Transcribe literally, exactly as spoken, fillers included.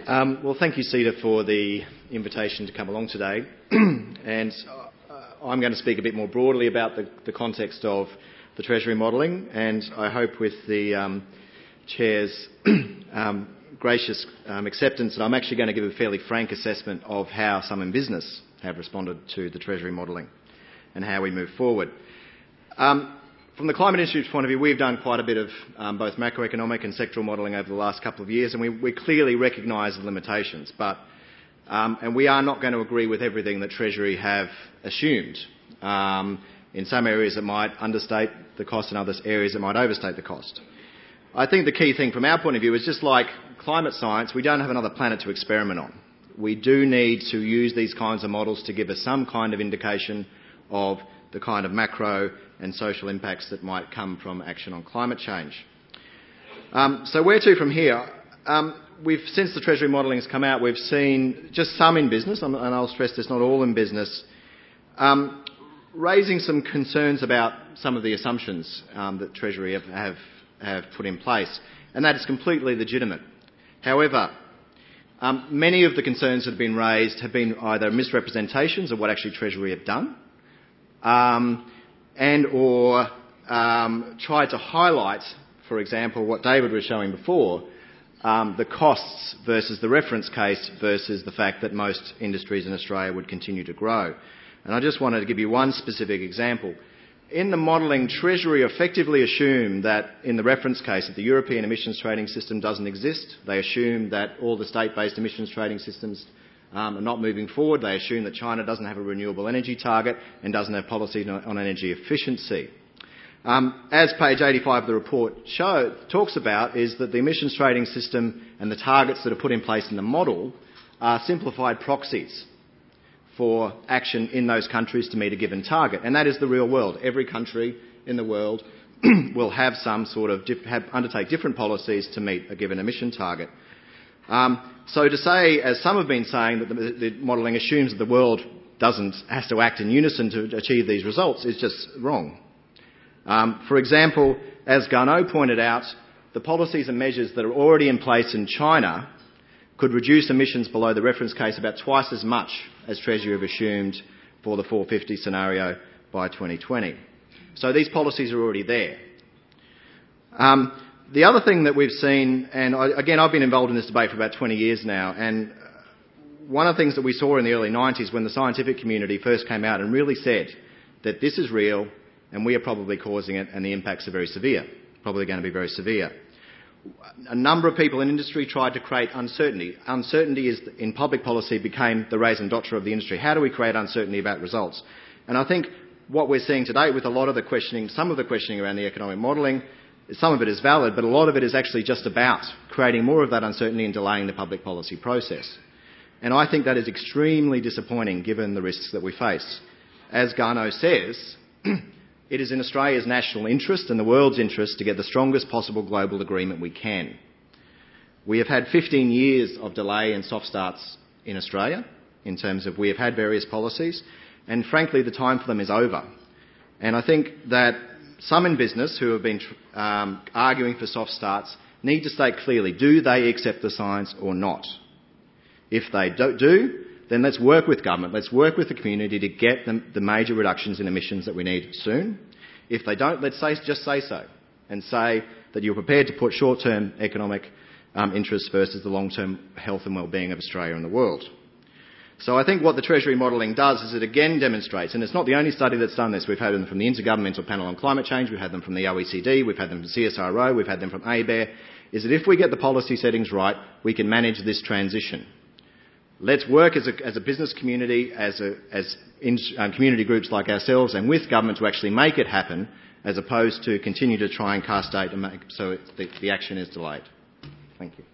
Um, well, thank you, CETA, for the invitation to come along today. and uh, I'm going to speak a bit more broadly about the, the context of the Treasury modelling, and I hope with the um, Chair's um, gracious um, acceptance that I'm actually going to give a fairly frank assessment of how some in business have responded to the Treasury modelling and how we move forward. Um, From the Climate Institute's point of view, we've done quite a bit of um, both macroeconomic and sectoral modelling over the last couple of years, and we, we clearly recognise the limitations. But, um, and we are not going to agree with everything that Treasury have assumed. Um, in some areas it might understate the cost, in other areas it might overstate the cost. I think the key thing from our point of view is, just like climate science, we don't have another planet to experiment on. We do need to use these kinds of models to give us some kind of indication of the kind of macro and social impacts that might come from action on climate change. Um, so where to from here? Um, we've, since the Treasury modelling has come out, we've seen just some in business, and I'll stress this, not all in business, um, raising some concerns about some of the assumptions um, that Treasury have, have, have put in place, and that is completely legitimate. However, um, many of the concerns that have been raised have been either misrepresentations of what actually Treasury have done, Um, and or um, tried to highlight, for example, what David was showing before, um, the costs versus the reference case versus the fact that most industries in Australia would continue to grow. And I just wanted to give you one specific example. In the modelling, Treasury effectively assumed that in the reference case that the European emissions trading system doesn't exist. They assumed that all the state-based emissions trading systems Um, are not moving forward. They assume that China doesn't have a renewable energy target and doesn't have policy on, on energy efficiency. Um, as page eighty-five of the report show, talks about is that the emissions trading system and the targets that are put in place in the model are simplified proxies for action in those countries to meet a given target. And that is the real world. Every country in the world will have some sort of dif- have, undertake different policies to meet a given emission target. Um, so to say, as some have been saying, that the, the modelling assumes that the world doesn't has to act in unison to achieve these results is just wrong. Um, for example, as Garnaut pointed out, the policies and measures that are already in place in China could reduce emissions below the reference case about twice as much as Treasury have assumed for the four fifty scenario by twenty twenty. So these policies are already there. Um, The other thing that we've seen, and I, again, I've been involved in this debate for about twenty years now, and one of the things that we saw in the early nineties when the scientific community first came out and really said that this is real and we are probably causing it and the impacts are very severe, probably going to be very severe. A number of people in industry tried to create uncertainty. Uncertainty is, in public policy, became the raison d'etre of the industry. How do we create uncertainty about results? And I think what we're seeing today with a lot of the questioning, some of the questioning around the economic modelling, some of it is valid, but a lot of it is actually just about creating more of that uncertainty and delaying the public policy process. And I think that is extremely disappointing given the risks that we face. As Garnaut says, it is in Australia's national interest and the world's interest to get the strongest possible global agreement we can. We have had fifteen years of delay and soft starts in Australia in terms of we have had various policies, and frankly the time for them is over. And I think that some in business who have been um, arguing for soft starts need to state clearly, do they accept the science or not? If they don't do, then let's work with government, let's work with the community to get them the major reductions in emissions that we need soon. If they don't, let's say, just say so and say that you're prepared to put short-term economic um, interests versus the long-term health and well-being of Australia and the world. So I think what the Treasury modelling does is it again demonstrates, and it's not the only study that's done this, we've had them from the Intergovernmental Panel on Climate Change, we've had them from the O E C D, we've had them from C S R O, we've had them from A B A R E, is that if we get the policy settings right, we can manage this transition. Let's work as a, as a business community, as, a, as in, uh, community groups like ourselves and with government to actually make it happen, as opposed to continue to try and cast date and make so it, the, the action is delayed. Thank you.